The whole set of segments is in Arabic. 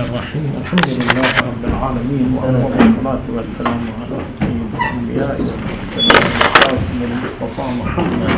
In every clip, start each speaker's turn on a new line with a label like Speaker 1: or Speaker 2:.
Speaker 1: الرحيم. الحمد لله رب العالمين، والصلاة والسلام على سيد الأنبياء والقاسم المصطفى محمد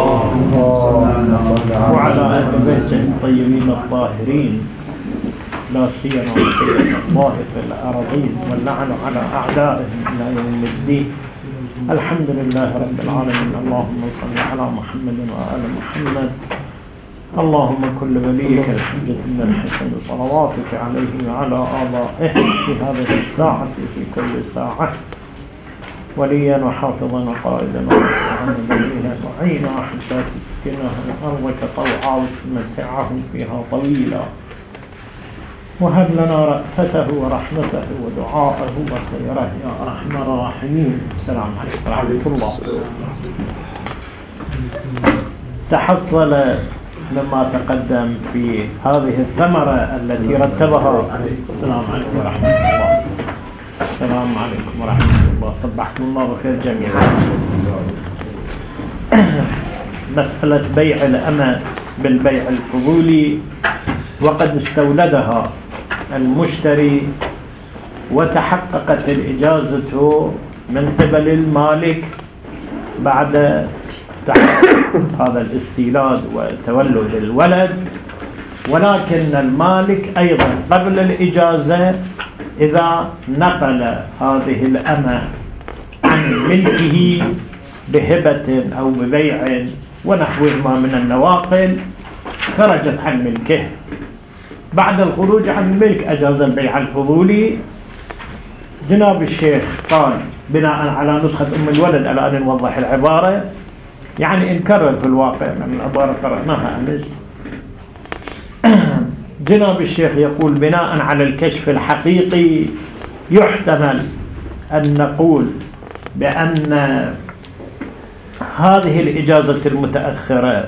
Speaker 1: وعلى آل بيته الطيبين الطاهرين، لا سيما سيد الله في الأراضين، واللعن على أعدائهم إلى يوم الدين. الحمد لله رب العالمين. اللهم صل على محمد وآل محمد. اللهم كل وليك الحجة من الحسن صلواتك عليه وعلى آبائه في هذه الساعة في كل ساعة، وليا وحافظا وقائدا ومستعانا وليا وعينا حتى تسكنه أرضك طوعا وتمتعه فيها طويلا، وهب لنا رأفته ورحمته ودعاءه وخيره يا أرحم الراحمين. السلام عليكم ورحمة الله. تحصل لما تقدم في هذه الثمرة التي رتبها. السلام عليكم ورحمة الله. السلام عليكم ورحمة الله. صبحكم الله بخير جميعا. مسألة بيع الأمة بالبيع الفضولي، وقد استولدها المشتري وتحققت الإجازة من قبل المالك بعد هذا الاستيلاد وتولد الولد، ولكن المالك أيضا قبل الإجازة إذا نقل هذه الأمة عن ملكه بهبة أو ببيع ونحوهما من النواقل خرجت عن ملكه. بعد الخروج عن الملك أجاز البيع الفضولي. جناب الشيخ قال بناء على نسخة أم الولد، على أن نوضح العبارة، يعني نكرر في الواقع من العبارة قرأناها أمس. جناب الشيخ يقول بناء على الكشف الحقيقي يحتمل أن نقول بأن هذه الإجازة المتأخرة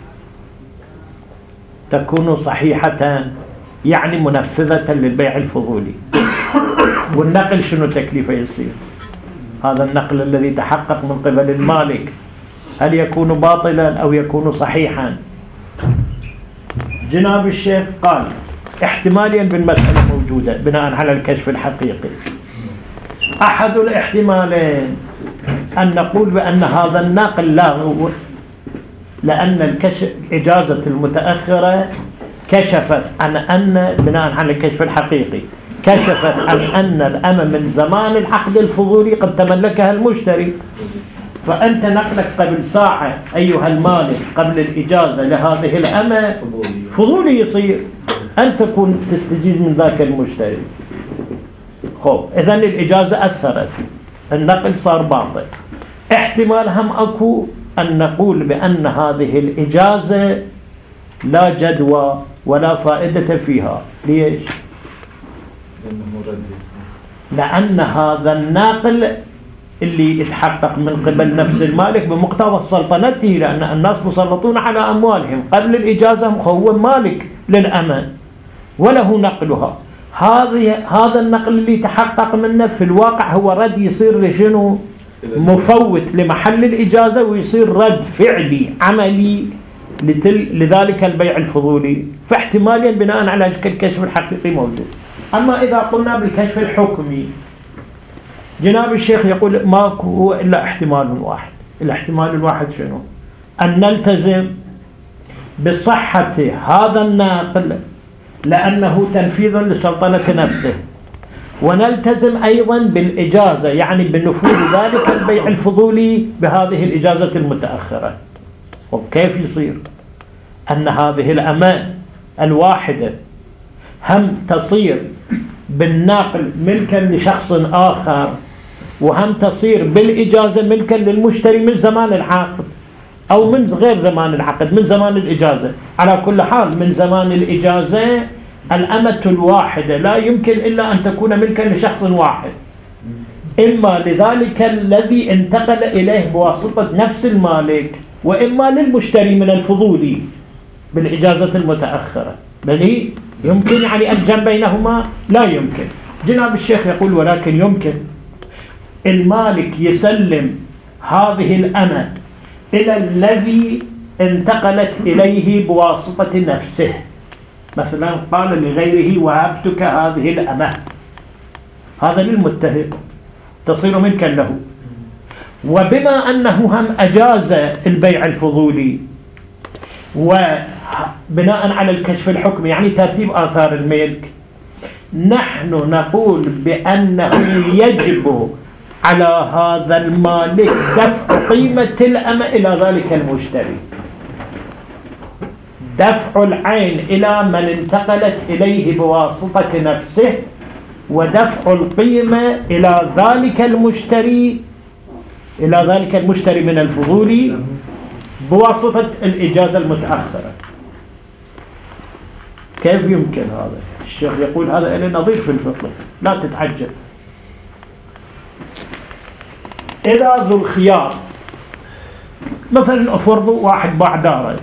Speaker 1: تكون صحيحة، يعني منفذة للبيع الفضولي. والنقل شنو تكليفه يصير؟ هذا النقل الذي تحقق من قبل المالك هل يكون باطلا أو يكون صحيحا؟ جناب الشيخ قال احتماليا بالمسألة موجودة بناء على الكشف الحقيقي. أحد الاحتمالين أن نقول بأن هذا الناقل لاغو، لأن الإجازة المتأخرة كشفت عن أن بناء على الكشف الحقيقي كشفت عن أن الأمة من زمان العقد الفضولي قد تملكها المشتري. فأنت نقلك قبل ساعة أيها المالك قبل الإجازة لهذه الأمة فضولي يصير، أنت تكون تستجيز من ذاك المشتري. إذن الإجازة أثرت، النقل صار باطل. احتمال هم أكو أن نقول بأن هذه الإجازة لا جدوى ولا فائدة فيها. ليش؟ لأن هذا الناقل اللي يتحقق من قبل نفس المالك بمقتضى سلطنته، لأن الناس مسلطون على أموالهم. قبل الإجازة هو مالك للأمة وله نقلها. هذا النقل اللي تحقق منه في الواقع هو رد يصير لشنو؟ مفوت لمحل الإجازة، ويصير رد فعلي عملي لذلك البيع الفضولي. فاحتماليا بناء على الكشف الحقيقي موجود. أما إذا قلنا بالكشف الحكمي، جناب الشيخ يقول ما هو إلا احتمال واحد. الاحتمال الواحد شنو؟ أن نلتزم بصحة هذا الناقل لأنه تنفيذ لسلطنة نفسه، ونلتزم أيضا بالإجازة، يعني بنفوذ ذلك البيع الفضولي بهذه الإجازة المتأخرة. وكيف يصير أن هذه الأمان الواحدة هم تصير بالناقل ملكا لشخص آخر، وهم تصير بالإجازة ملكا للمشتري من زمان العقد أو من غير زمان العقد، من زمان الإجازة؟ على كل حال من زمان الإجازة الأمة الواحدة لا يمكن إلا أن تكون ملكا لشخص واحد، إما لذلك الذي انتقل إليه بواسطة نفس المالك، وإما للمشتري من الفضولي بالإجازة المتأخرة. بل يمكن يعني الجمع بينهما؟ لا يمكن. جناب الشيخ يقول ولكن يمكن المالك يسلم هذه الأمة إلى الذي انتقلت إليه بواسطة نفسه، مثلا قال لغيره وهبتك هذه الأمة، هذا للمتهم تصير ملكا له. وبما أنه هم أجاز البيع الفضولي وبناء على الكشف الحكمي يعني ترتيب آثار الملك، نحن نقول بأنه يجب على هذا المالك دفع قيمة الأمة إلى ذلك المشتري، دفع العين إلى من انتقلت إليه بواسطة نفسه، ودفع القيمة إلى ذلك المشتري من الفضولي بواسطة الإجازة المتأخرة. كيف يمكن هذا؟ الشيخ يقول هذا إلى نظير في الفقه، لا تتعجب. إذا ذو الخيار مثلا أفرض واحد باع داره،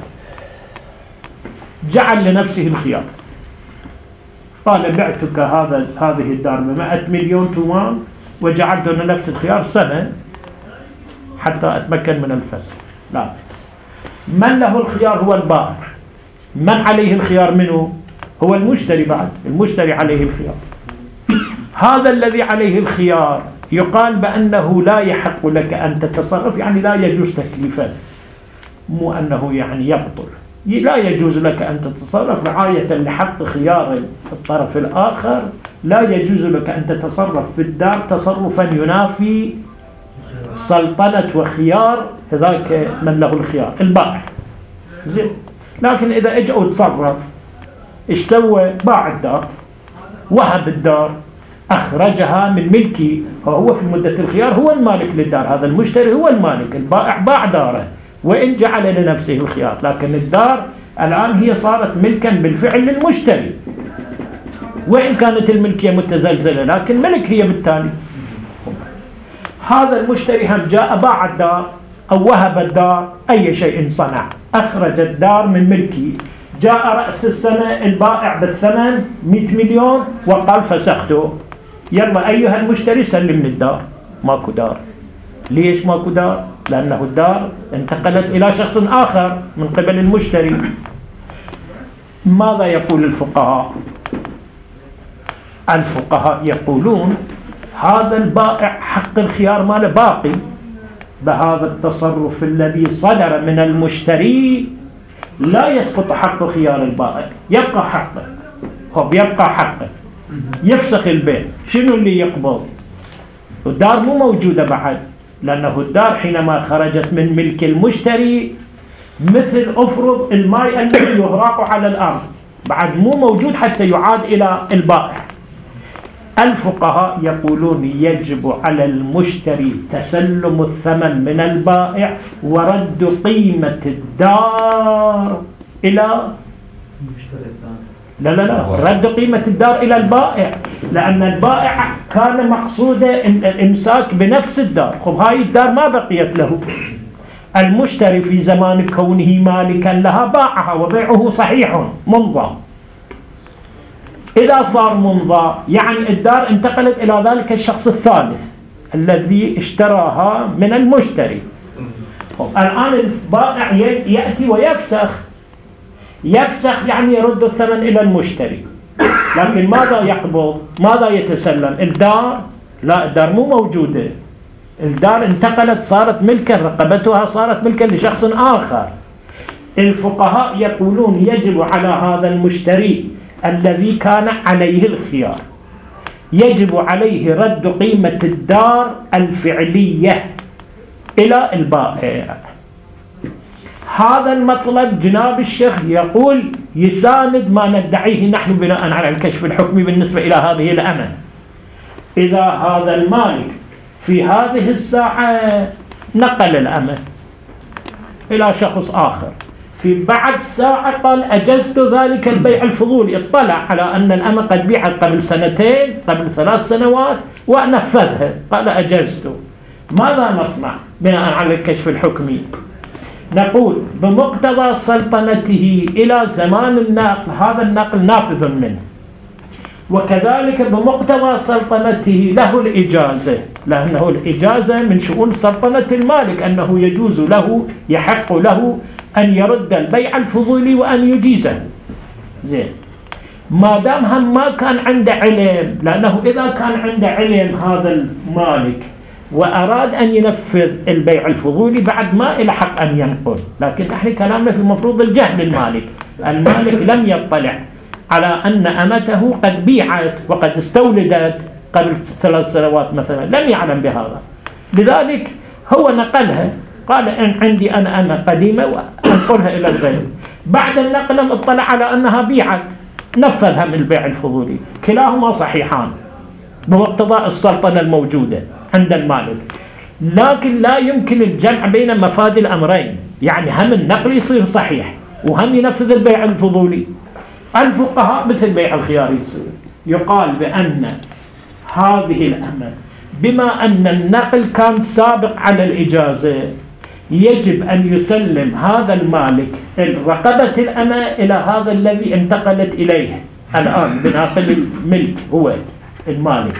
Speaker 1: جعل لنفسه الخيار، قال بعتك هذه الدار ب100 مليون تومان وجعلت لنفس الخيار سنة حتى أتمكن من الفسخ. لا، من له الخيار هو البائع، من عليه الخيار منه هو المشتري. بعد المشتري عليه الخيار. هذا الذي عليه الخيار يقال بأنه لا يحق لك أن تتصرف، يعني لا يجوز تكليفا، مو أنه يعني يبطل، لا يجوز لك أن تتصرف رعاية لحق خيار الطرف الآخر. لا يجوز لك أن تتصرف في الدار تصرفا ينافي سلطنة وخيار ذاك من له الخيار البائع. زين، لكن إذا اجى وتصرف، إيش سوى؟ باع الدار، وهب الدار، أخرجها من ملكي، هو في مدة الخيار هو المالك للدار، هذا المشتري هو المالك، البائع باع داره وإن جعل لنفسه الخيار، لكن الدار الآن هي صارت ملكا بالفعل للمشتري، وإن كانت الملكية متزلزلة لكن ملك هي بالتالي. هذا المشتري هم جاء باع الدار أو وهب الدار، أي شيء صنع، أخرج الدار من ملكي، جاء رأس السنة البائع بالثمن 100 مليون وقال فسخته، يلا أيها المشتري سلمني الدار. ماكو دار. ليش ماكو دار؟ لأنه الدار انتقلت إلى شخص آخر من قبل المشتري. ماذا يقول الفقهاء؟ الفقهاء يقولون هذا البائع حق الخيار ماله باقي، بهذا التصرف الذي صدر من المشتري لا يسقط حق خيار البائع، يبقى حقه. يبقى حقه، يفسخ البيع. شنو اللي يقبض؟ الدار مو موجودة بعد، لأنه الدار حينما خرجت من ملك المشتري مثل أفرض الماء الذي يهراق على الأرض، بعد مو موجود حتى يعاد إلى البائع. الفقهاء يقولون يجب على المشتري تسلم الثمن من البائع ورد قيمة الدار إلى لا رد قيمة الدار إلى البائع، لأن البائع كان مقصوده الإمساك بنفس الدار. هاي الدار ما بقيت له، المشتري في زمان كونه مالكا لها باعها وبيعه صحيح ممضى. إذا صار ممضى يعني الدار انتقلت إلى ذلك الشخص الثالث الذي اشتراها من المشتري. الآن البائع يأتي ويفسخ، يفسخ يعني يرد الثمن إلى المشتري، لكن ماذا يقبض؟ ماذا يتسلم؟ الدار؟ لا، الدار مو موجودة، الدار انتقلت، صارت ملكا، رقبتها صارت ملكا لشخص آخر. الفقهاء يقولون يجب على هذا المشتري الذي كان عليه الخيار، يجب عليه رد قيمة الدار الفعلية إلى البائع. هذا المطلب جناب الشيخ يقول يساند ما ندعيه نحن بناء على الكشف الحكمي بالنسبة إلى هذه الأمة. إذا هذا المالك في هذه الساعة نقل الأمة إلى شخص آخر، في بعد ساعة قال أجزت ذلك البيع الفضولي، اطلع على أن الأمة قد بيعت قبل 2 قبل 3 سنوات ونفذها، قال أجزت. ماذا نصنع بناء على الكشف الحكمي؟ نقول بمقتضى سلطنته إلى زمان النقل هذا النقل نافذ منه، وكذلك بمقتضى سلطنته له الإجازة، لأنه الإجازة من شؤون سلطنة المالك، أنه يجوز له يحق له أن يرد البيع الفضولي وأن يجيزه. زين، ما دام هم ما كان عنده علم، لأنه إذا كان عنده علم هذا المالك وأراد أن ينفذ البيع الفضولي بعد ما إلى حق أن ينقل. لكن نحن كلامنا في المفروض الجهل المالك. المالك لم يطلع على أن أمته قد بيعت وقد استولدت قبل 3 سنوات مثلا، لم يعلم بهذا، لذلك هو نقلها، قال إن عندي أنا قديمة وأنقلها إلى الغير. بعد النقل اطلع على أنها بيعت، نفذها من البيع الفضولي. كلاهما صحيحان بمقتضى السلطنة الموجودة عند المالك، لكن لا يمكن الجمع بين مفاد الأمرين، يعني هم النقل يصير صحيح وهم ينفذ البيع الفضولي. الفقهاء مثل بيع الخيار يصير، يقال بأن هذه الأمة بما أن النقل كان سابق على الإجازة يجب أن يسلم هذا المالك رقبة الأمة إلى هذا الذي انتقلت إليه الآن بناقل الملك هو المالك.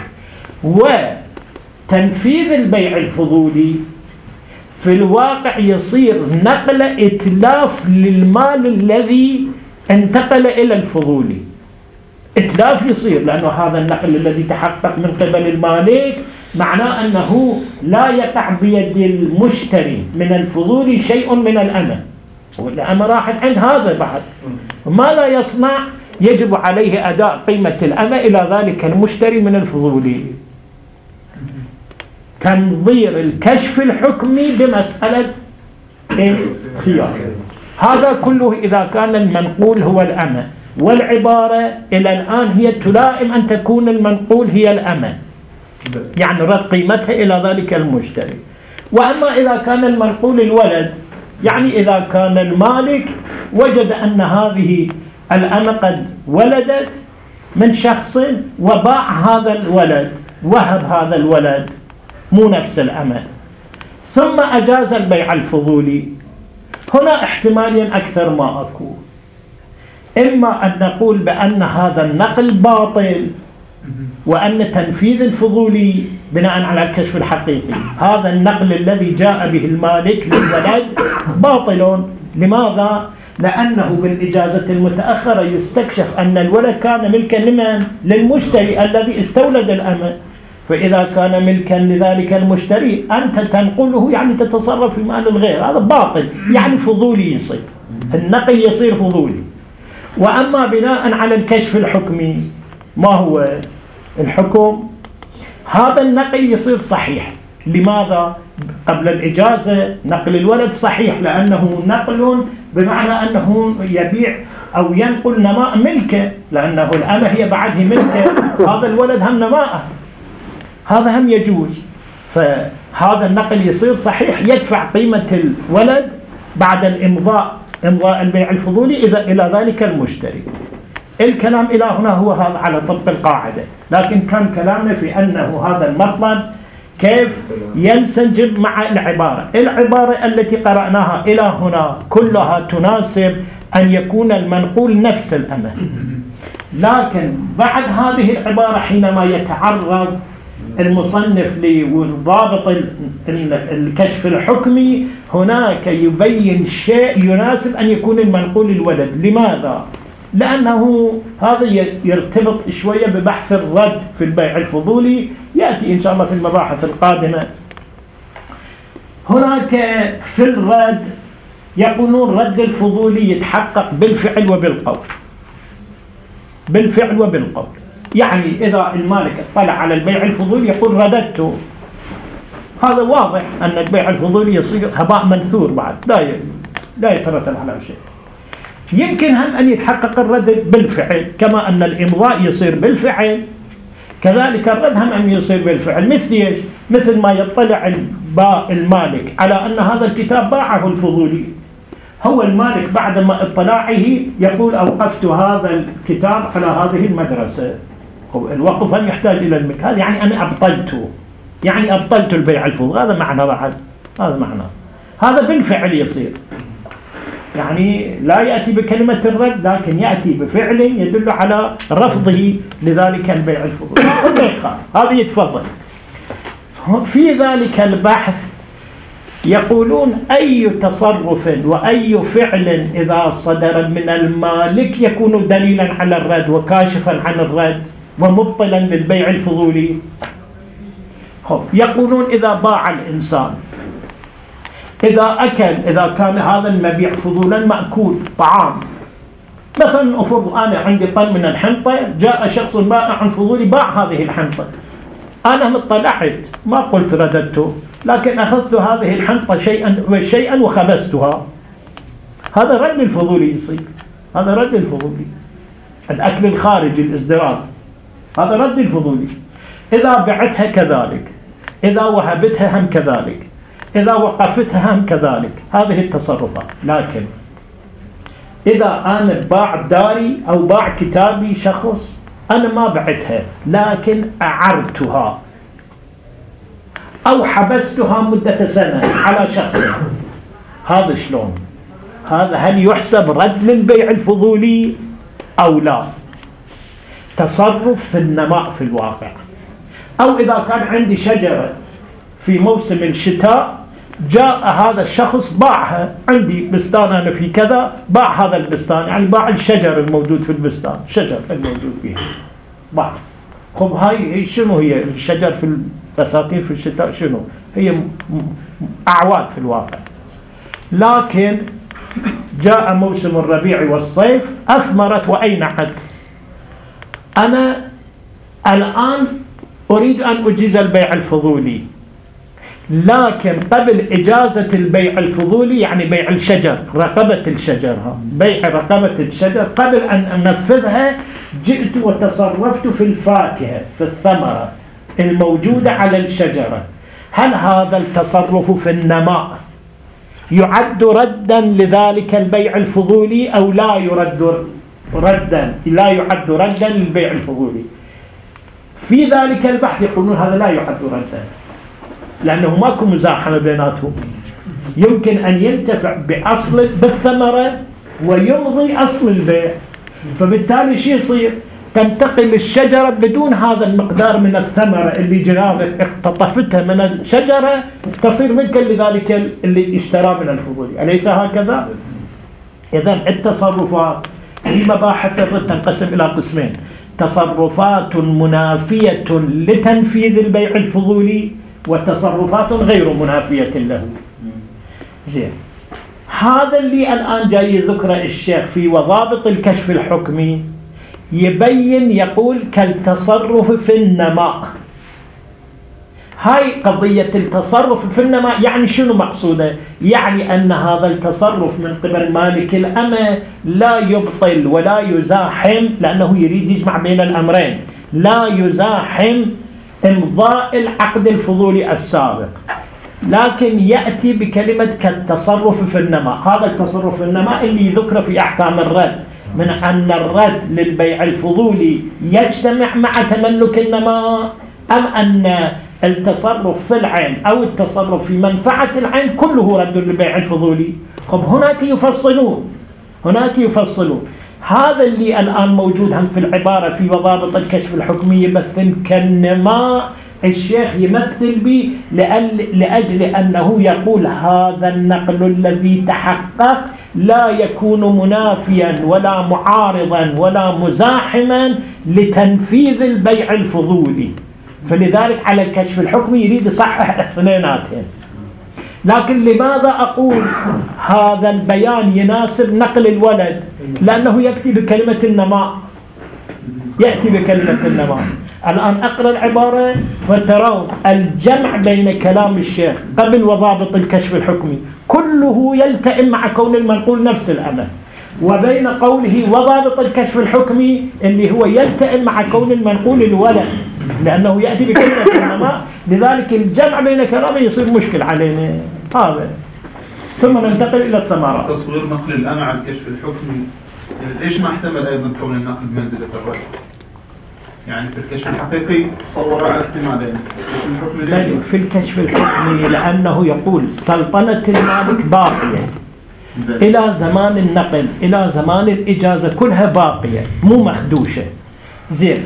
Speaker 1: وتنفيذ البيع الفضولي في الواقع يصير نقل إتلاف للمال الذي انتقل إلى الفضولي، إتلاف يصير، لأنه هذا النقل الذي تحقق من قبل المالك معناه أنه لا يقع بيد المشتري من الفضولي شيء من الأمة، والأمة راحت عند هذا بعد، ما لا يصنع يجب عليه أداء قيمة الأمة إلى ذلك المشتري من الفضولي. تنظير الكشف الحكمي بمسألة الخيار، هذا كله إذا كان المنقول هو الأمة، والعبارة إلى الآن هي تلائم أن تكون المنقول هي الأمة، يعني رد قيمتها إلى ذلك المشتري. وأما إذا كان المنقول الولد، يعني إذا كان المالك وجد أن هذه الأمة قد ولدت من شخص وباع هذا الولد، وهب هذا الولد مو نفس الأمة، ثم أجاز البيع الفضولي، هنا احتمالين أكثر ما أكو، إما أن نقول بأن هذا النقل باطل وأن تنفيذ الفضولي بناء على الكشف الحقيقي، هذا النقل الذي جاء به المالك للولد باطل. لماذا؟ لأنه بالإجازة المتأخرة يستكشف أن الولد كان ملكا لمن؟ للمشتري الذي استولد الأمة، فإذا كان ملكا لذلك المشتري أنت تنقله، يعني تتصرف في مال الغير، هذا باطل، يعني فضولي يصير، النقل يصير فضولي. وأما بناء على الكشف الحكمي، ما هو الحكم؟ هذا النقل يصير صحيح. لماذا؟ قبل الإجازة نقل الولد صحيح، لأنه نقل بمعنى أنه يبيع أو ينقل نماء ملكه، لأنه الأمة هي بعده ملكه، هذا الولد هم نماءه، هذا هم يجوز. فهذا النقل يصير صحيح، يدفع قيمة الولد بعد إمضاء البيع الفضولي إلى ذلك المشتري. الكلام إلى هنا هو هذا على طبق القاعدة، لكن كان كلامنا في أنه هذا المطلب كيف ينسجم مع العبارة التي قرأناها إلى هنا كلها تناسب أن يكون المنقول نفس الأمة، لكن بعد هذه العبارة حينما يتعرض المصنف لضابط الكشف الحكمي هناك يبين شيء يناسب أن يكون المنقول الولد. لماذا؟ لأنه هذا يرتبط شوية ببحث الرد في البيع الفضولي، يأتي إن شاء الله في المباحث القادمة. هناك في الرد يقولون رد الفضولي يتحقق بالفعل وبالقول، بالفعل وبالقول، يعني إذا المالك اطلع على البيع الفضولي يقول رددته، هذا واضح أن البيع الفضولي يصير هباء منثور، بعد لا يترتب على شيء. يمكن هم أن يتحقق الرد بالفعل، كما أن الإمضاء يصير بالفعل كذلك الرد هم أن يصير بالفعل. مثل ما يطلع المالك على أن هذا الكتاب باعه الفضولي، هو المالك بعد ما اطلاعه يقول أوقفت هذا الكتاب على هذه المدرسة، الوقف هم يحتاج إلى الملك، هذا يعني أنا أبطلته، يعني أبطلت البيع الفضولي، هذا معنى بعد، هذا معنى، هذا بالفعل يصير، يعني لا يأتي بكلمة الرد لكن يأتي بفعل يدل على رفضه لذلك البيع الفضولي. هذا يتفضل في ذلك البحث يقولون أي تصرف وأي فعل إذا صدر من المالك يكون دليلا على الرد وكاشفا عن الرد ومبطلا للبيع الفضولي. يقولون إذا باع الإنسان، إذا أكل، إذا كان هذا المبيع فضولا مأكول طعام، مثلا أفرض أنا عندي طن من الحنطة، جاء شخص بائع فضولي باع هذه الحنطة، أنا اطلعت ما قلت رددته، لكن أخذت هذه الحنطة شيئا وخبزتها، هذا رد الفضولي يصير، هذا رد الفضولي. الأكل الخارجي الازدراء هذا رد الفضولي. إذا بعتها كذلك، إذا وهبتها هم كذلك، إذا وقفتها هم كذلك، هذه التصرفات. لكن إذا أنا باع داري أو باع كتابي شخص، أنا ما بعتها لكن أعرتها أو حبستها مدة سنة على شخص، هذا شلون؟ هذا هل يحسب رد للبيع الفضولي أو لا؟ تصرف في النماء في الواقع. أو إذا كان عندي شجرة في موسم الشتاء، جاء هذا الشخص باعها، عندي بستان أنا في كذا، باع هذا البستان، يعني باع الشجر الموجود في البستان، الشجر الموجود فيه باع. خب هاي شنو هي الشجر في البساتين في الشتاء؟ شنو هي؟ أعواد في الواقع. لكن جاء موسم الربيع والصيف، أثمرت وأينعت. أنا الآن أريد أن أجيز البيع الفضولي، لكن قبل إجازة البيع الفضولي، يعني بيع الشجر، رقبة الشجر، بيع رقبة الشجر، قبل أن أنفذها جئت وتصرفت في الفاكهة، في الثمرة الموجودة على الشجرة. هل هذا التصرف في النماء يعد ردا لذلك البيع الفضولي أو لا يرد ردا؟ لا يعد ردا للبيع الفضولي. في ذلك البحث يقولون هذا لا يعد ردا، لأنه ماكو مزاحمة بيناتهم، يمكن أن ينتفع بأصل بالثمرة ويمضي أصل البيع، فبالتالي شيء يصير؟ تنتقل الشجرة بدون هذا المقدار من الثمرة اللي جنابك اقتطفتها من الشجرة، تصير ملكا لذلك اللي اشترى من الفضولي. أليس هكذا؟ إذن التصرفات في مباحث الرد تنقسم إلى قسمين: تصرفات منافية لتنفيذ البيع الفضولي، وتصرفات غير منافية له. زين، هذا اللي الآن جاي ذكره الشيخ في وضابط الكشف الحكمي، يبين يقول كالتصرف في النماء. هاي قضية التصرف في النماء يعني شنو مقصوده؟ يعني أن هذا التصرف من قبل مالك الأمة لا يبطل ولا يزاحم، لأنه يريد يجمع بين الأمرين، لا يزاحم إمضاء العقد الفضولي السابق، لكن يأتي بكلمة كالتصرف في النماء. هذا التصرف في النماء اللي يذكر في أحكام الرد، من أن الرد للبيع الفضولي يجتمع مع تملك النماء، أم أن التصرف في العين أو التصرف في منفعة العين كله رد للبيع الفضولي. خب هناك يفصلون. هذا اللي الآن موجود هم في العبارة في وضابط الكشف الحكمي، يمثل كالنماء الشيخ يمثل به لأجل أنه يقول هذا النقل الذي تحقق لا يكون منافيا ولا معارضا ولا مزاحما لتنفيذ البيع الفضولي، فلذلك على الكشف الحكمي يريد يصحح اثنيناتهم. لكن لماذا أقول هذا البيان يناسب نقل الولد؟ لأنه يأتي بكلمة النماء، الآن أقرأ العبارة فترون الجمع بين كلام الشيخ قبل وضابط الكشف الحكمي كله يلتئم مع كون المنقول نفس الأمر، وبين قوله وضابط الكشف الحكمي اللي هو يلتئم مع كون المنقول الولد، لأنه يأتي بكلمة النماء، لذلك الجمع بين كلامه يصير مشكل علينا. هذا ثم ننتقل إلى الثمرات.
Speaker 2: تصوير نقل الأمة عن الكشف الحكمي، ليش ما احتمل أيضا كون النقل بمنزلة الرد؟ يعني في الكشف الحقيقي صور على احتمالين،
Speaker 1: في الكشف الحكمي لأنه يقول سلطنة المالك باقية إلى زمان النقل، إلى زمان الإجازة، كلها باقية مو مخدوشة. زين،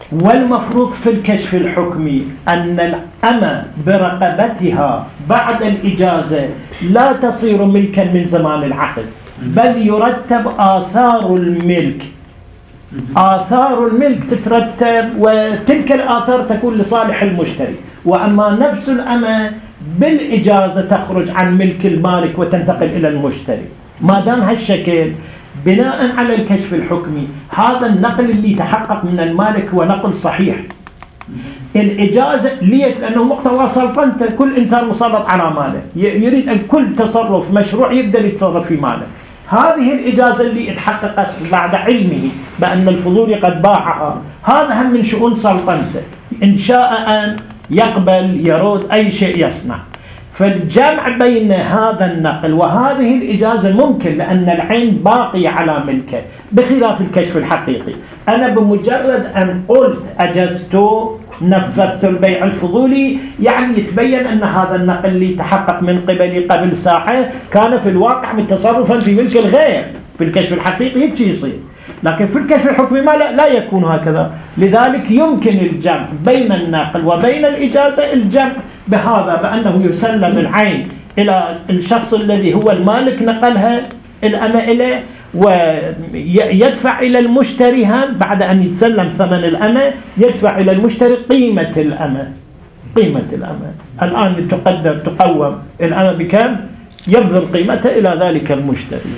Speaker 1: والمفروض في الكشف الحكمي أن الأمة برقبتها بعد الإجازة لا تصير ملكا من زمان العقد، بل يرتب آثار الملك. آثار الملك تترتب، وتلك الآثار تكون لصالح المشتري. وأما نفس الأمة بالإجازة تخرج عن ملك المالك وتنتقل إلى المشتري. ما دام هالشكل، بناء على الكشف الحكمي هذا النقل اللي تحقق من المالك هو نقل صحيح. الإجازة ليش؟ لأنه مقتضى سلطنته، كل إنسان مسلط على ماله، يريد أن كل تصرف مشروع يقدر يتصرف في ماله. هذه الإجازة اللي اتحققت بعد علمه بأن الفضولي قد باعها، هذا هم من شؤون سلطنته، إن شاء أن يقبل يرد أي شيء يصنع. فالجمع بين هذا النقل وهذه الإجازة ممكن، لأن العين باقية على ملكه، بخلاف الكشف الحقيقي. أنا بمجرد أن قلت أجزت نفذت البيع الفضولي، يعني يتبين أن هذا النقل اللي تحقق من قبلي قبل ساعة كان في الواقع متصرفا في ملك الغير. في الكشف الحقيقي هيك يصير، لكن في الكشف الحكمي لا يكون هكذا. لذلك يمكن الجمع بين النقل وبين الإجازة، الجمع بهذا بأنه يسلم العين إلى الشخص الذي هو المالك نقلها الأمة إليه، ويدفع إلى المشتري هم بعد أن يتسلم ثمن الأمة، يدفع إلى المشتري قيمة الأمة. قيمة الأمة الآن تقوم الأمة بكم؟ يبذل قيمتها إلى ذلك المشتري.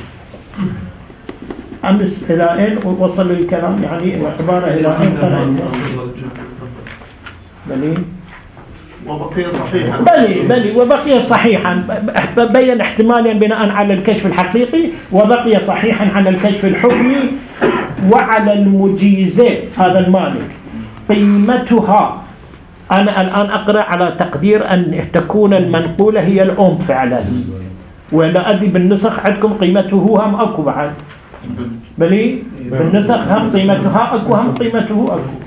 Speaker 1: أمس إلى أين وصل الكلام؟ يعني العبارة إلى أين قرأت؟
Speaker 2: وبقي صحيحا.
Speaker 1: بلي وبقي صحيحا، بين احتماليا بناء على الكشف الحقيقي، وبقي صحيحا على الكشف الحكمي. وعلى المجيزات هذا المالك قيمتها، أنا الآن أقرأ على تقدير أن تكون المنقولة هي الأم فعلا، ولا أدري بالنسخ عندكم قيمته هم أكو بعد؟ بلي بالنسخ هم قيمتها أكو، هم قيمته أكو.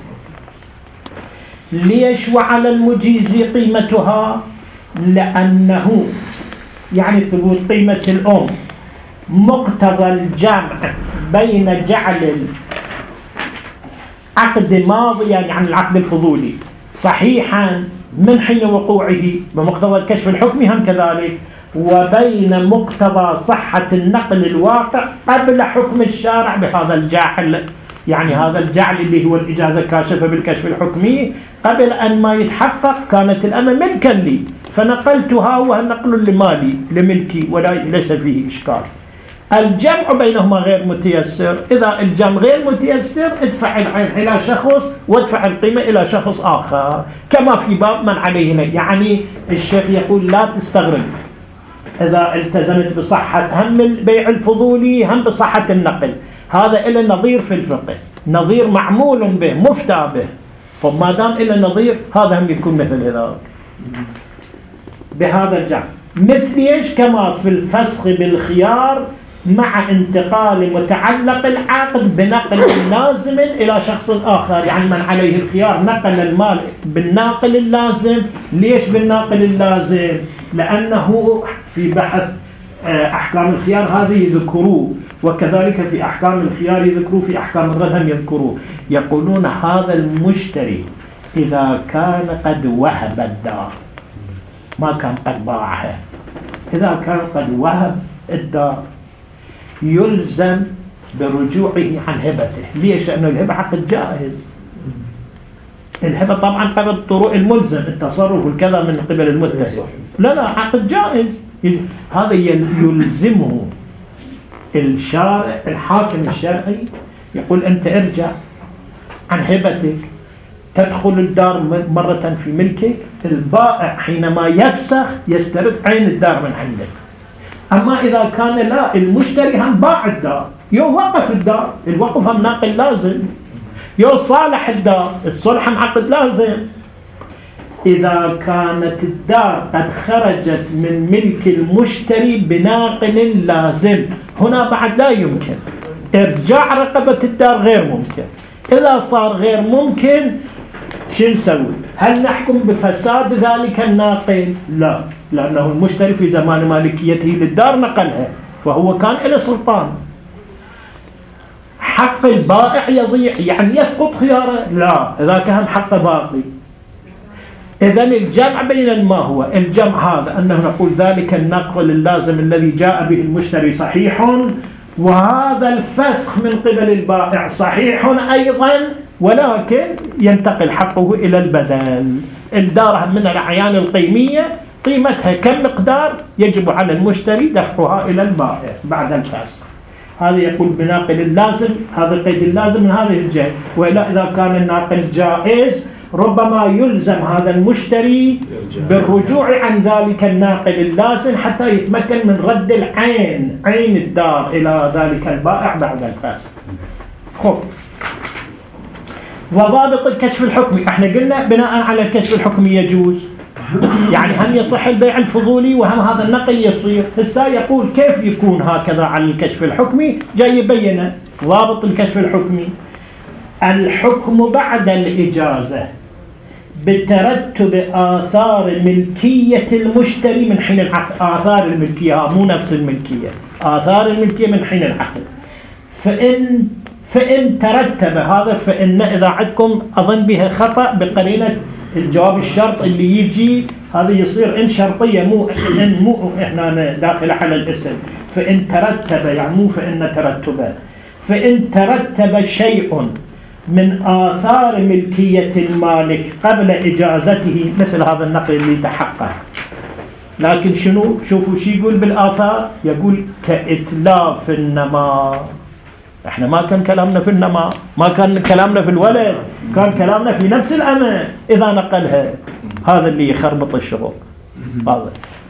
Speaker 1: ليش وعلى المجيز قيمتها؟ لأنه يعني ثبوت قيمة الأم مقتضى الجمع بين جعل العقد ماضيا، يعني العقد الفضولي صحيحا من حين وقوعه بمقتضى الكشف الحكمي هم كذلك، وبين مقتضى صحة النقل الواقع قبل حكم الشارع بهذا الجعل. يعني هذا الجعل اللي هو الإجازة كاشفة بالكشف الحكمي قبل أن ما يتحقق كانت الأمة ملكا لي، فنقلتها وهالنقل لمالي لملكي وليس فيه إشكال. الجمع بينهما غير متيسر. إذا الجمع غير متيسر ادفع العين إلى شخص وادفع القيمة إلى شخص آخر، كما في باب من عليه نيل. يعني الشيخ يقول لا تستغرب إذا التزمت بصحة هم البيع الفضولي هم بصحة النقل، هذا إلى نظير في الفقه، نظير معمول به مفتى به. فما دام إلى نظير هذا هم يكون مثل هذا بهذا الجمع. مثل ايش؟ كما في الفسخ بالخيار مع انتقال متعلق العقد بنقل لازم إلى شخص آخر. يعني من عليه الخيار نقل المال بالناقل اللازم. ليش بالناقل اللازم؟ لأنه في بحث أحكام الخيار هذه يذكروه، وكذلك في أحكام الخيار يذكروه، في أحكام الرهن يذكروه. يقولون هذا المشتري إذا كان قد وهب الدار، ما كان قد باعها، إذا كان قد وهب الدار يلزم برجوعه عن هبته. ليش؟ لأنه الهبة عقد جائز. الهبة طبعا قبل الطرق الملزم التصرف والكذا من قبل المتهم، لا عقد جائز. هذا يلزمه الشارع، الحاكم الشرعي يقول أنت ارجع عن هبتك، تدخل الدار مرة في ملكك. البائع حينما يفسخ يسترد عين الدار من عندك. أما إذا كان لا، المشتري هم باع الدار، يوقف الدار، الوقف هم ناقل لازم، يصالح الدار، الصلح هم عقد لازم. إذا كانت الدار قد خرجت من ملك المشتري بناقل لازم، هنا بعد لا يمكن إرجاع رقبة الدار، غير ممكن. إذا صار غير ممكن شو نسوي؟ هل نحكم بفساد ذلك الناقل؟ لا، لأنه المشتري في زمان مالكيته للدار نقلها، فهو كان له سلطان. حق البائع يضيع يعني يسقط خياره؟ لا، إذا كان حق باقي. إذن الجمع بين ما هو الجمع هذا أنه نقول ذلك النقل اللازم الذي جاء به المشتري صحيح، وهذا الفسخ من قبل البائع صحيح أيضا، ولكن ينتقل حقه إلى البدل. الدار من الأعيان القيمية قيمتها كم مقدار يجب على المشتري دفعها إلى البائع بعد الفسخ. هذا يقول بناقل اللازم، هذا قيد اللازم من هذه الجهة. وإلا إذا كان الناقل جائز ربما يلزم هذا المشتري بالرجوع عن ذلك الناقل اللازم حتى يتمكن من رد العين، عين الدار، إلى ذلك البائع بعد الفسخ. خب، وضابط الكشف الحكمي، احنا قلنا بناء على الكشف الحكمي يجوز، يعني هم يصح البيع الفضولي وهم هذا النقل يصير. هسه يقول كيف يكون هكذا على الكشف الحكمي، جاي يبين ضابط الكشف الحكمي: الحكم بعد الإجازة بترتب آثار ملكية المشتري من حين العقد. آثار الملكية مو نفس الملكية، آثار الملكية من حين العقد. فإن ترتب هذا، فإن إذا عندكم أظن بها خطأ بقرينة الجواب الشرط اللي يجي هذا يصير إن شرطية، مو إحنا داخلة على الاسم. فإن ترتب يعني مو فإن ترتب. فإن ترتب شيء من آثار ملكية المالك قبل إجازته مثل هذا النقل اللي تحقق، لكن شنو؟ شوفوا شي يقول بالآثار، يقول كإتلاف النماء. احنا ما كان كلامنا في النماء، ما كان كلامنا في الولد، كان كلامنا في نفس الأمة إذا نقلها. هذا اللي يخربط الشغل. هذا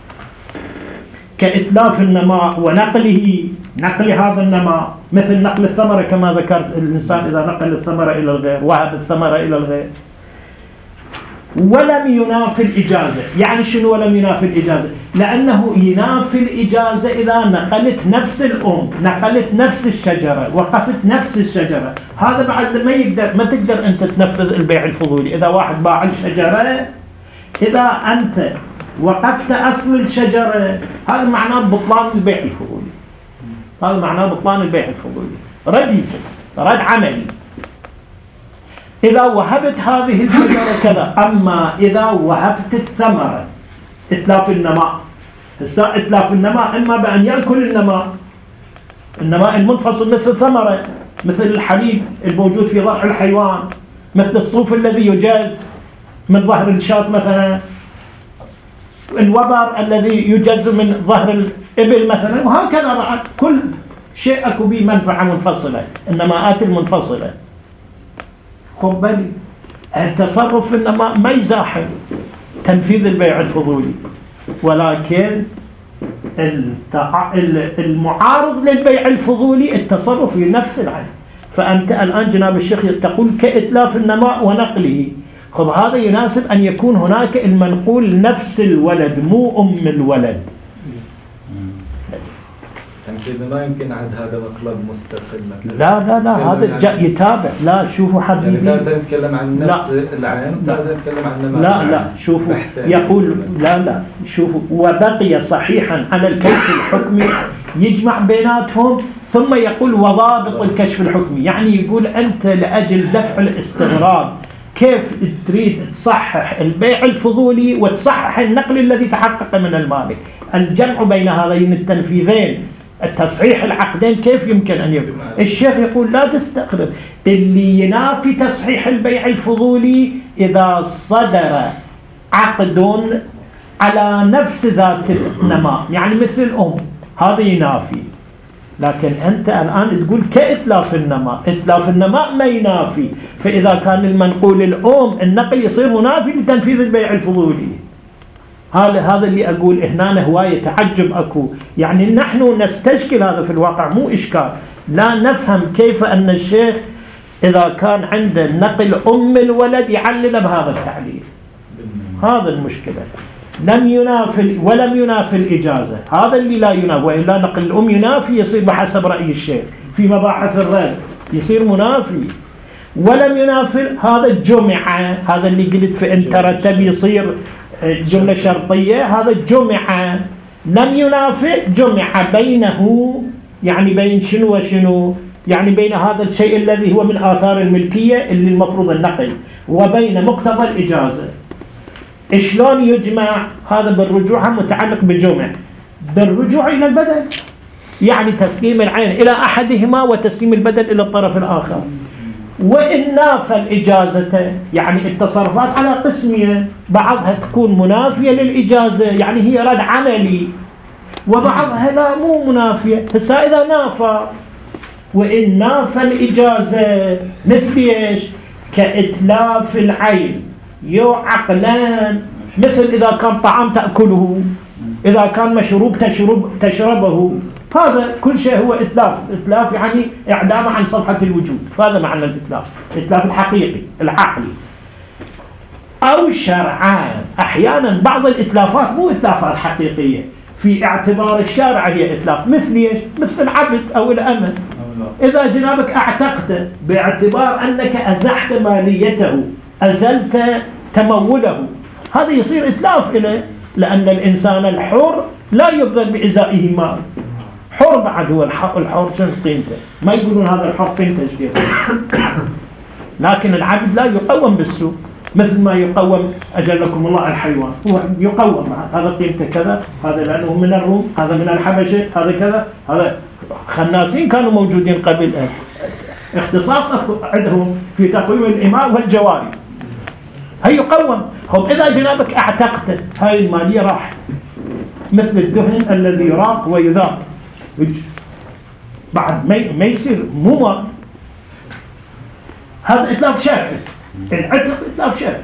Speaker 1: كإتلاف النماء ونقله، نقل هذا النماء مثل نقل الثمرة كما ذكرت، الإنسان إذا نقل الثمرة إلى الغير، وهب الثمرة إلى الغير. ولم ينافي الإجازة، يعني شنو ولم ينافي الإجازة؟ لأنه ينافي الإجازة إذا نقلت نفس الأم، نقلت نفس الشجرة، وقفت نفس الشجرة. هذا بعد ما تقدر أنت تنفذ البيع الفضولي. إذا واحد باع الشجرة، إذا أنت وقفت أصل الشجرة، هذا معناه بطلان البيع الفضولي. هذا معناه بطلان البيع الفضولي، رد يصير، رد عملي إذا وهبت هذه الشجرة كذا. أما إذا وهبت الثمرة، إتلاف النماء. هسه إتلاف النماء إما بأن يأكل النماء المنفصل مثل الثمرة، مثل الحليب الموجود في ظهر الحيوان، مثل الصوف الذي يجاز من ظهر الشاة مثلا، الوبر الذي يجز من ظهر الإبل مثلا، وهكذا بعد كل شيء أكو به منفعة منفصلة، النماءات المنفصلة. خب بالي التصرف في النماء ما يزاحم تنفيذ البيع الفضولي، ولكن المعارض للبيع الفضولي التصرف في نفس العين. فأنت الآن جناب الشيخ تقول كإتلاف النماء ونقله. خب هذا يناسب أن يكون هناك المنقول نفس الولد مو أم الولد.
Speaker 3: يعني سيدنا ما يمكن عند هذا مطلب مستقل مثلا.
Speaker 1: لا هذا يتابع. لا شوفوا حبيبي،
Speaker 3: يعني ثالثا نتكلم عن نفس العين، ثالثا نتكلم عن نماذج.
Speaker 1: لا شوفوا يقول لا شوفوا وبقي صحيحا على الكشف الحكمي يجمع بيناتهم، ثم يقول وضابط الكشف الحكمي، يعني يقول أنت لأجل دفع الاستغراب كيف تريد تصحح البيع الفضولي وتصحح النقل الذي تحقق من المالك. الجمع بين هذين التنفيذين، التصحيح العقدين، كيف يمكن أن يكون؟ الشيخ يقول لا تستغرب، اللي ينافي تصحيح البيع الفضولي إذا صدر عقد على نفس ذات النماء، يعني مثل الأم، هذا ينافي. لكن أنت الآن تقول كإتلاف النماء، إتلاف النماء ما ينافي. فإذا كان المنقول الأم النقل يصير منافي لتنفيذ البيع الفضولي. هذا اللي أقول هنا هواية تعجب أكو، يعني نحن نستشكل هذا في الواقع مو إشكال، لا نفهم كيف أن الشيخ إذا كان عنده نقل أم الولد يعلل بهذا التعليل. هذا المشكلة. ولم ينافي الإجازة، هذا اللي لا ينافي. وإلا نقل الأم ينافي يصير بحسب رأي الشيخ في مباحث الرد يصير منافي. ولم ينافي هذا الجمع، هذا اللي قلت فإن ترتب يصير جملة شرطية، هذا الجمع. لم ينافي جمع بينه، يعني بين شنو وشنو؟ يعني بين هذا الشيء الذي هو من آثار الملكية اللي المفروض النقل وبين مقتضى الإجازة. شلون يجمع هذا؟ بالرجوع، هم متعلق بالجمع، بالرجوع إلى البدل، يعني تسليم العين إلى أحدهما وتسليم البدل إلى الطرف الآخر. وإن نافى الإجازة، يعني التصرفات على قسمين، بعضها تكون منافية للإجازة يعني هي رد عملي، وبعضها لا مو منافية. هسا إذا نافى، وإن نافى الإجازة مثل إيش؟ كإتلاف العين، عقلان، مثل إذا كان طعام تأكله، إذا كان مشروب تشربه، هذا كل شيء هو إتلاف. إتلاف يعني إعدام عن صفحة الوجود، هذا معنى الإتلاف، الإتلاف الحقيقي العقلي. أو شرعان، أحيانا بعض الإتلافات مو إتلافات حقيقية، في اعتبار الشارع هي إتلاف، مثل إيش؟ مثل العبد أو الأمة. إذا جنابك أعتقت باعتبار أنك أزحت ماليته، أزلت تموله، هذا يصير إتلاف إليه، لأن الإنسان الحر لا يبذل بإزائه مال. حر بعد، هو الحر شنو قيمته؟ ما يقولون هذا الحر قيمته ايش. لكن العبد لا يقوم بالسوق مثل ما يقوم أجلكم الله الحيوان، هو يقوم بعد، هذا قيمته كذا، هذا لأنه من الروم، هذا من الحبشة، هذا كذا، هذا خناسين كانوا موجودين قبل، اختصاص عندهم في تقويم الإماء والجواري، هي يقوم. هم إذا جنابك اعتقت هاي المالية راح مثل الدهن الذي يراق ويذاق، بعد ما يصير مو مال، هذا إتلاف شرعي. العتق إتلاف شرعي.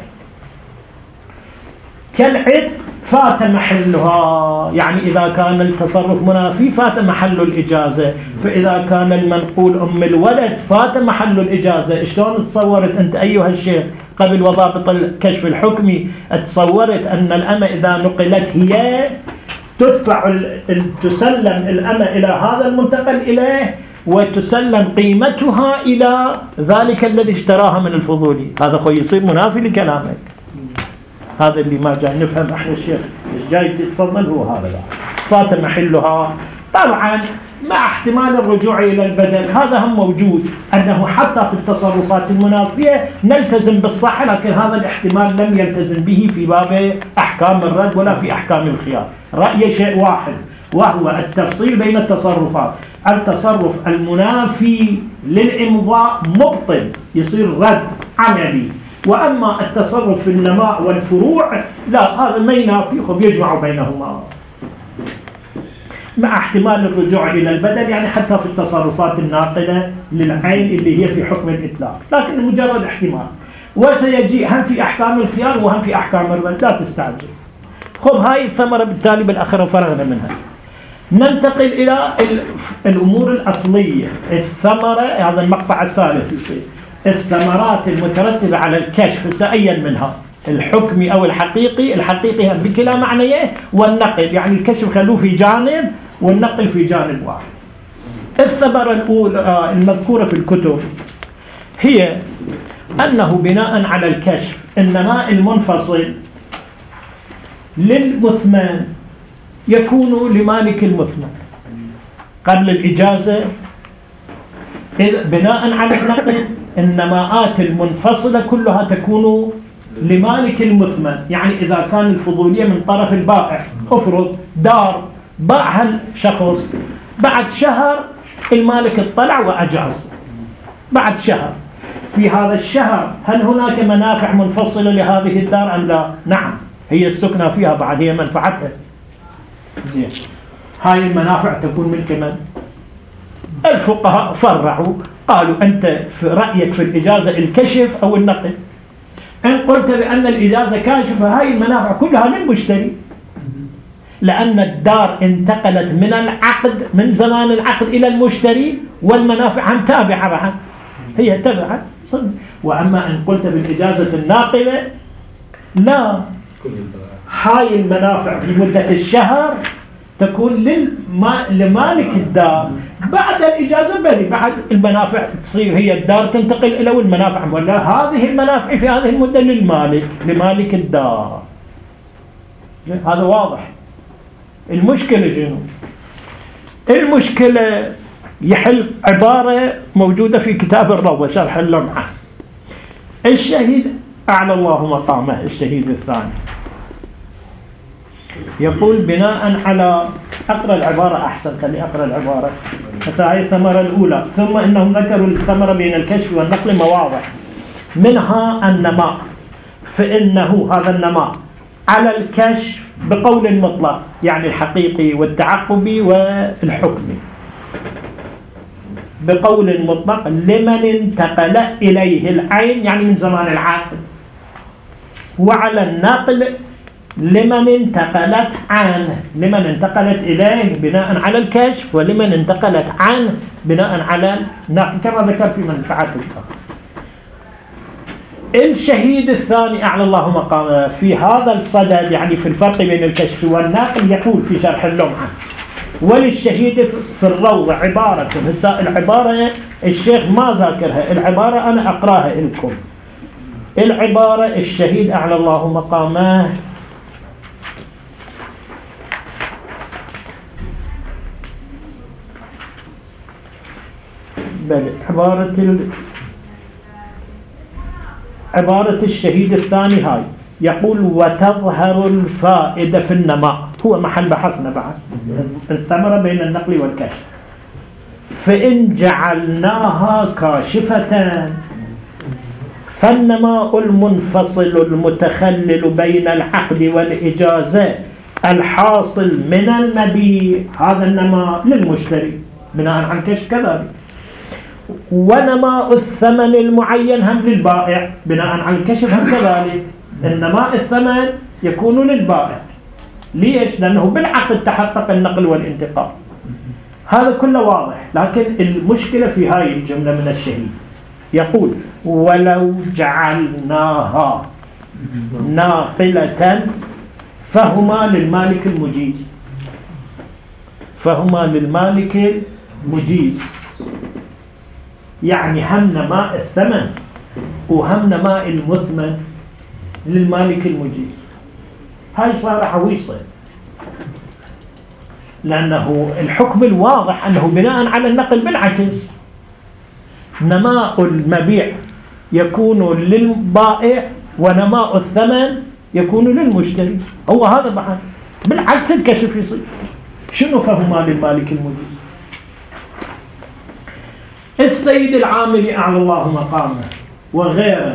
Speaker 1: كالعتق فات محلها، يعني إذا كان التصرف منافي فات محل الإجازة. فإذا كان المنقول أم الولد فات محل الإجازة. شلون تصورت أنت أيها الشيخ قبل وضابط الكشف الحكمي، تصورت أن الأمة إذا نقلت هي تدفع، تسلم الأمة إلى هذا المنتقل إليه، وتسلم قيمتها إلى ذلك الذي اشتراها من الفضولي. هذا خو يصير منافي لكلامك. هذا اللي ما جاي نفهم احنا الشيخ ايش جاي تتفضل، هو هذا فات محلها. طبعا مع احتمال الرجوع إلى البدل، هذا هم موجود، أنه حتى في التصرفات المنافية نلتزم بالصحة، لكن هذا الاحتمال لم يلتزم به في باب أحكام الرد ولا في أحكام الخيار. رأي شيء واحد، وهو التفصيل بين التصرفات. التصرف المنافي للإمضاء مبطل، يصير رد عملي. وأما التصرف في النماء والفروع لا، هذا ما ينافي، يجمع بينهما مع احتمال الرجوع إلى البدل، يعني حتى في التصرفات الناقلة للعين اللي هي في حكم الإطلاق، لكن مجرد احتمال. وسيجي هم في أحكام الخيار وهم في أحكام الرد، لا تستعجل. خب هاي الثمرة بالتالي بالأخير فرغنا منها. ننتقل إلى الأمور الأصلية. الثمرة، هذا المقطع الثالث يصير الثمرات المترتبة على الكشف، سأين منها الحكمي أو الحقيقي. الحقيقي بكلا معنيه، والنقل يعني الكشف خلوه في جانب والنقل في جانب واحد. الثمرة الأولى المذكورة في الكتب هي أنه بناء على الكشف النماء المنفصل للمثمن يكون لمالك المثمن قبل الإجازة. بناء على النقل النماءات المنفصلة كلها تكون لمالك المثمن. يعني إذا كان الفضولية من طرف البائع، أفرض دار باعها الشخص، بعد شهر المالك اطلع وأجاز، بعد شهر، في هذا الشهر هل هناك منافع منفصلة لهذه الدار أم لا؟ نعم، هي السكنة فيها بعد، هي منفعتها. زين، هاي المنافع تكون ملك من؟ الفقهاء فرعوا، قالوا أنت في رأيك في الإجازة الكشف أو النقل. إن قلت بأن الإجازة كاشفة، هاي المنافع كلها للمشتري، لأن الدار انتقلت من العقد، من زمان العقد إلى المشتري، والمنافع هم تابعة بعد، هي تبعت. وأما إن قلت بالإجازة الناقلة لا، هاي المنافع في مدة الشهر تكون لمالك الدار. بعد الإجازة بلي، بعد المنافع تصير هي الدار تنتقل إلى المنافع، ولا هذه المنافع في هذه المدة لمالك الدار. هذا واضح. المشكلة شنو؟ المشكلة يحل عبارة موجودة في كتاب الروضة شرح اللمعة. الشهيد أعلى الله مقامه الشهيد الثاني يقول بناء على، أقرأ العبارة أحسن، خلي أقرأ العبارة. هذه الثمرة الأولى. ثم إنهم ذكروا الثمرة بين الكشف والنقل مواضح، منها النماء، فإنه هذا النماء على الكشف بقول مطلق، يعني الحقيقي والتعقبي والحكمي، بقول مطلق لمن انتقل إليه العين، يعني من زمان العقل، وعلى النقل لمن انتقلت عنه، لمن انتقلت إليه بناء على الكشف، ولمن انتقلت عنه بناء على النقل، كما ذكر في منفعة الكهف. الشهيد الثاني أعلى الله مقامه في هذا الصدد، يعني في الفرق بين الكشف والنقل، يقول في شرح اللمعة: وللشهيد في الروضة عبارة. هسه العبارة الشيخ ما ذاكرها، العبارة أنا أقراها لكم. العبارة: الشهيد أعلى الله مقامه بل عبارة الشهيد الثاني هاي، يقول: وتظهر الفائدة في النماء، هو محل بحثنا بعد الثمرة بين النقل والكشف. فإن جعلناها كاشفة فالنماء المنفصل المتخلل بين العقد والإجازة الحاصل من المبيع، هذا النماء للمشتري بناء على الكشف كذلك، ونماء الثمن المعين هم للبائع بناء على الكشف هم كذلك. النماء الثمن يكون للبائع. ليش؟ لأنه بالعقد تحقق النقل والانتقال. هذا كله واضح، لكن المشكلة في هاي الجملة من الشهيد. يقول: ولو جعلناها ناقلة فهما للمالك المجيز، فهما للمالك المجيز، يعني هم نماء الثمن وهم نماء المثمن للمالك المجيز. هاي صار عويصة، لأنه الحكم الواضح أنه بناء على النقل بالعكس، نماء المبيع يكون للبائع ونماء الثمن يكون للمشتري. هو هذا بحث، بالعكس الكشف يصير. شنو فهما للمالك المجيز؟ السيد العاملي أعلى الله مقامه وغيره،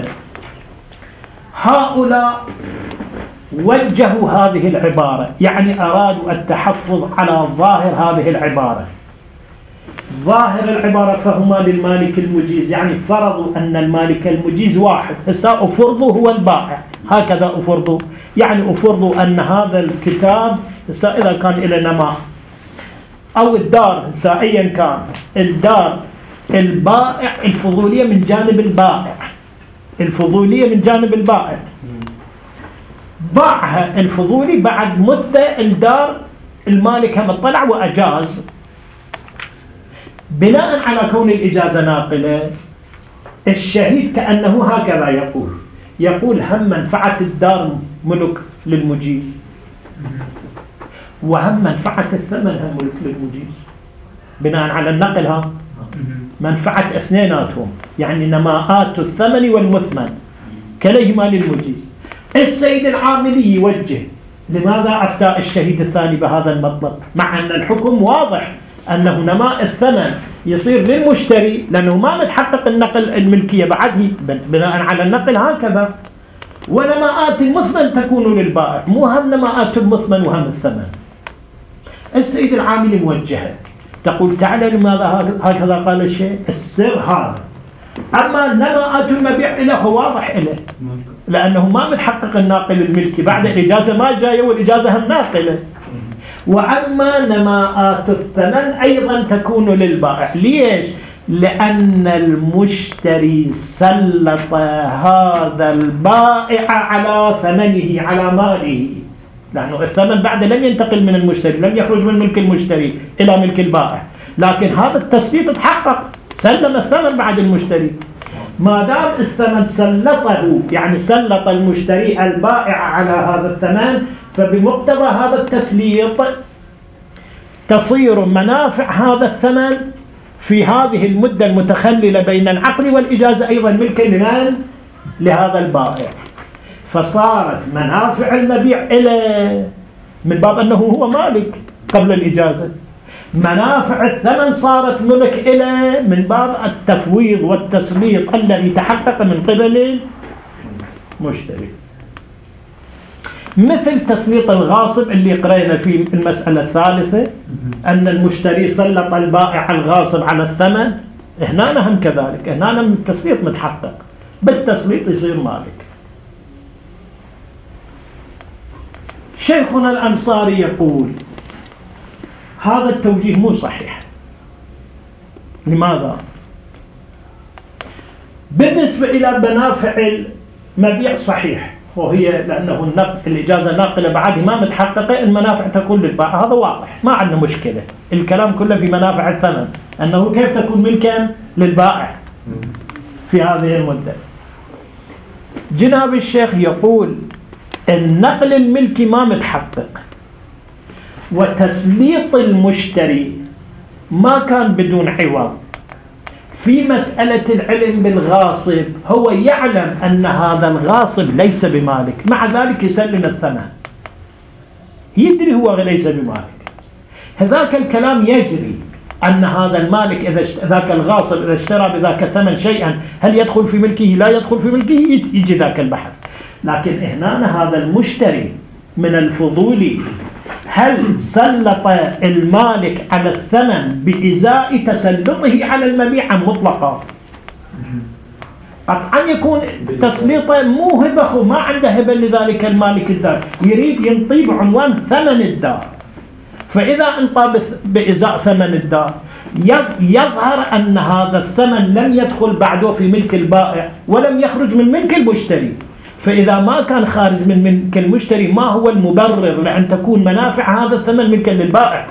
Speaker 1: هؤلاء وجهوا هذه العبارة، يعني أرادوا التحفظ على ظاهر هذه العبارة. ظاهر العبارة فهما للمالك المجيز، يعني فرضوا أن المالك المجيز واحد. هسه أفرضوا هو البائع، هكذا أفرضوا، يعني أفرضوا أن هذا الكتاب هسه إذا كان إلى نماء أو الدار، هسه أيا كان الدار، البائع الفضولية من جانب البائع، الفضولية من جانب البائع، باعها الفضولي بعد مدة الدار، المالك هم اطلع وأجاز. بناء على كون الإجازة ناقلة، الشهيد كأنه هكذا يقول هم منفعة الدار ملك للمجيز، وهم منفعة الثمن هم ملك للمجيز بناء على النقل. ها منفعة اثنيناتهم، يعني نماءات الثمن والمثمن كليهما للمجيز. السيد العاملي يوجه لماذا أفتى الشهيد الثاني بهذا المطلب، مع أن الحكم واضح أنه نماء الثمن يصير للمشتري لأنه ما متحقق النقل الملكية بعده بناء على النقل هكذا، ونماءات المثمن تكون للبائع، مو هم نماءات المثمن وهم الثمن. السيد العاملي موجهة تقول: تعالى لماذا هكذا قال الشيء؟ السر هذا. أما نماءات المبيع له واضح إله، لأنه ما متحقق الناقل الملكي، بعد الإجازة ما جاية والإجازة هم ناقلة. وأما نماءات الثمن أيضا تكون للبائع. ليش؟ لأن المشتري سلط هذا البائع على ثمنه، على ماله، لأنه الثمن بعد لم ينتقل من المشتري، لم يخرج من ملك المشتري إلى ملك البائع، لكن هذا التسليط تحقق، سلم الثمن بعد المشتري. ما دام الثمن سلطه، يعني سلط المشتري البائع على هذا الثمن، فبمقتضى هذا التسليط تصير منافع هذا الثمن في هذه المدة المتخللة بين العقد والإجازة أيضا ملكا لهذا البائع، فصارت منافع المبيع إلى من باب أنه هو مالك قبل الإجازة، منافع الثمن صارت ملك إلى من باب التفويض والتسليط الذي تحقق من قبل المشتري، مثل تسليط الغاصب اللي قرينا في المسألة الثالثة أن المشتري سلط البائع الغاصب على الثمن. هنا هم كذلك، هنا التسليط متحقق، بالتسليط يصير مالك. شيخنا الأنصاري يقول هذا التوجيه مو صحيح. لماذا؟ بالنسبة إلى منافع المبيع صحيح، وهي لأنه الإجازة ناقلة بعد ما متحققة، المنافع تكون للبائع، هذا واضح ما عندنا مشكلة. الكلام كله في منافع الثمن، أنه كيف تكون ملكا للبائع في هذه المدة. جناب الشيخ يقول النقل الملكي ما متحقق، وتسليط المشتري ما كان بدون عوض. في مسألة العلم بالغاصب هو يعلم أن هذا الغاصب ليس بمالك، مع ذلك يسلم الثمن، يدري هو ليس بمالك. هذاك الكلام يجري أن هذا المالك ذاك الغاصب إذا اشترى بذاك الثمن شيئا هل يدخل في ملكه لا يدخل في ملكه، يجي ذاك البحث. لكن هنا هذا المشتري من الفضولي هل سلط المالك على الثمن بإزاء تسلطه على المبيع أم مطلقا؟ قطعا يكون تسليطه مو هبه، ما عنده هبه لذلك المالك الدار، يريد ينطي بعنوان ثمن الدار. فإذا انطى بإزاء ثمن الدار يظهر أن هذا الثمن لم يدخل بعده في ملك البائع ولم يخرج من ملك المشتري. فإذا ما كان خارج من ملك المشتري ما هو المبرر لأن تكون منافع هذا الثمن ملكا للبائع؟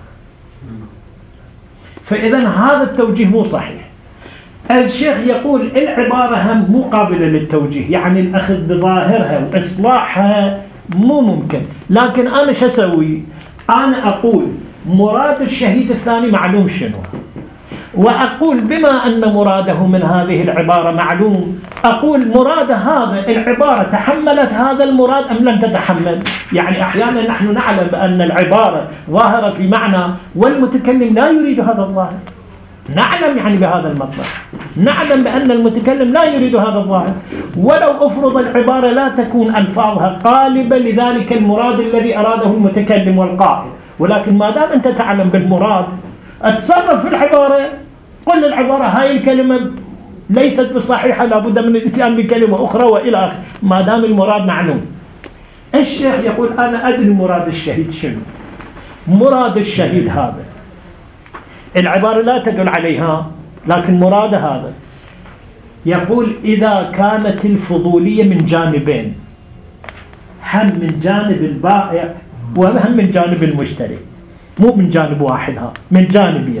Speaker 1: فإذا هذا التوجيه مو صحيح. الشيخ يقول العبارة هم مو قابلة للتوجيه، يعني الأخذ بظاهرها وإصلاحها مو ممكن. لكن أنا شو أسوي؟ أنا أقول مراد الشهيد الثاني معلوم شنو، وأقول بما أن مراده من هذه العبارة معلوم، أقول مراد هذا العبارة تحملت هذا المراد أم لم تتحمل. يعني أحيانا نحن نعلم بأن العبارة ظاهرة في معنى والمتكلم لا يريد هذا الظاهر، نعلم يعني بهذا المطلب، نعلم بأن المتكلم لا يريد هذا الظاهر، ولو أفرض العبارة لا تكون ألفاظها قالبة لذلك المراد الذي أراده المتكلم والقائل، ولكن ما دام أنت تعلم بالمراد اتصرف في العبارة، قل العبارة هاي الكلمة ليست بصحيحة لابد من الاتيان بكلمة أخرى وإلى آخره، ما دام المراد معلوم. الشيخ يقول أنا أدري مراد الشهيد شنو. مراد الشهيد هذا العبارة لا تدل عليها، لكن مراد هذا يقول إذا كانت الفضولية من جانبين، هم من جانب البائع وهم من جانب المشتري، مو من جانب واحد، من جانبين.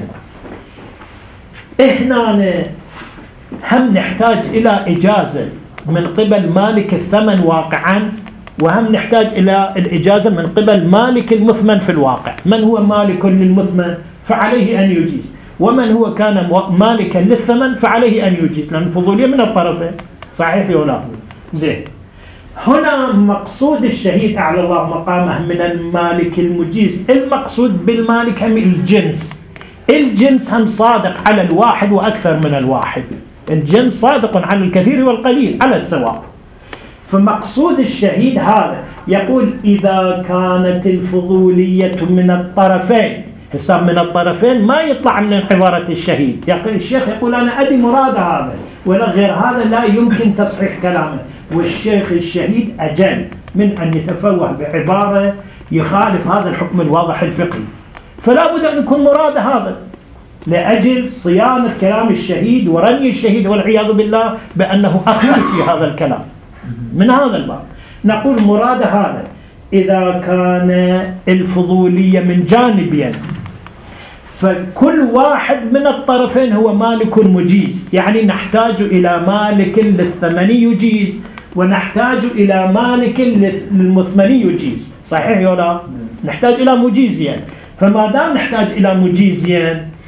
Speaker 1: إحنا هم نحتاج إلى إجازة من قبل مالك الثمن واقعا، وهم نحتاج إلى الإجازة من قبل مالك المثمن في الواقع. من هو مالك للمثمن فعليه أن يجيز، ومن هو كان مالكا للثمن فعليه أن يجيز، لأن الفضولية من الطرفين. صحيح ولا لا؟ زين. هنا مقصود الشهيد أعلى الله مقامه من المالك المجيز، المقصود بالمالك هم الجنس. الجنس هم صادق على الواحد وأكثر من الواحد، الجنس صادق على الكثير والقليل على السواء. فمقصود الشهيد هذا يقول إذا كانت الفضولية من الطرفين، حساب من الطرفين ما يطلع من عبارة الشهيد. يقول الشيخ يقول أنا أدري مراد هذا، ولا غير هذا لا يمكن تصحيح كلامه، والشيخ الشهيد أجل من أن يتفوه بعبارة يخالف هذا الحكم الواضح الفقهي، فلا بد أن يكون مراد هذا لأجل صيانة كلام الشهيد ورمي الشهيد والعياذ بالله بأنه أخذ في هذا الكلام. من هذا الباب نقول مراد هذا إذا كان الفضولية من جانبين فكل واحد من الطرفين هو مالك مجيز، يعني نحتاج إلى مالك للثمن يجيز ونحتاج إلى مالك للمثمن يجيز. صحيح ولا؟ نحتاج إلى مجيزين. فما دام نحتاج إلى مجيزين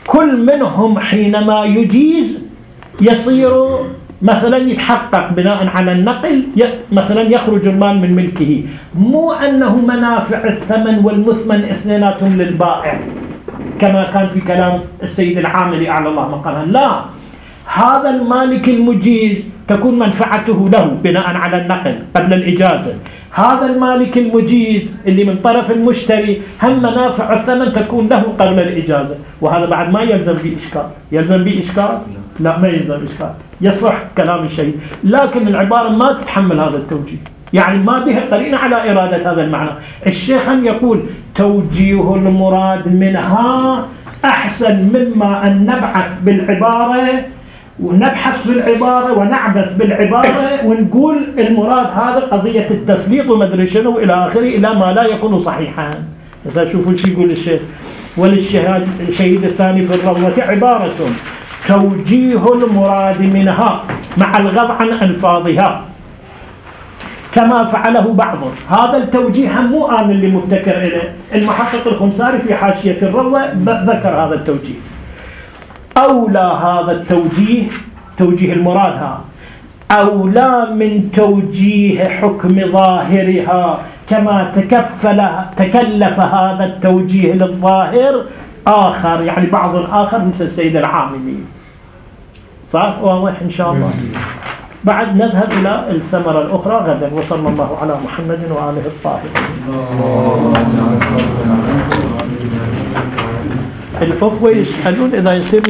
Speaker 1: كل منهم حينما يجيز يصير مثلا يتحقق بناء على النقل مثلا يخرج المال من ملكه، مو أنه منافع الثمن والمثمن اثنيناتهم للبائع كما كان في كلام السيد العاملي أعلى الله مقامه. لا، هذا المالك المجيز تكون منفعته له بناء على النقل قبل الإجازة، هذا المالك المجيز اللي من طرف المشتري هم منافع الثمن تكون له قبل الإجازة. وهذا بعد ما يلزم به إشكال. يلزم به إشكال؟ لا، ما يلزم إشكال، يصح كلام الشيء، لكن العبارة ما تتحمل هذا التوجيه، يعني ما بها قرينة على إرادة هذا المعنى. الشيخ هم يقول توجيه المراد منها أحسن مما أن نبحث بالعبارة ونبحث بالعبارة ونعبث بالعبارة ونقول المراد هذا قضية التسليط ومدري شنو إلى آخره إلى ما لا يكون صحيحا. إذا شوفوا شو يقول الشيخ: وللشهيد الثاني في الروضة عبارة توجيه المراد منها مع الغض عن ألفاظها كما فعله بعضهم. هذا التوجيه هم مو أنا اللي مبتكر إليه، المحقق الخمساري في حاشية الروضة ذكر هذا التوجيه. أولى هذا التوجيه، توجيه المرادها، أولى من توجيه حكم ظاهرها كما تكلف هذا التوجيه للظاهر آخر، يعني بعض آخر مثل السيد العاملي. صح؟ واضح إن شاء الله. بعد نذهب إلى الثمرة الأخرى غدا. وصلى الله على محمد وآله الطاهرين. الأخوة يسألون إذا يصير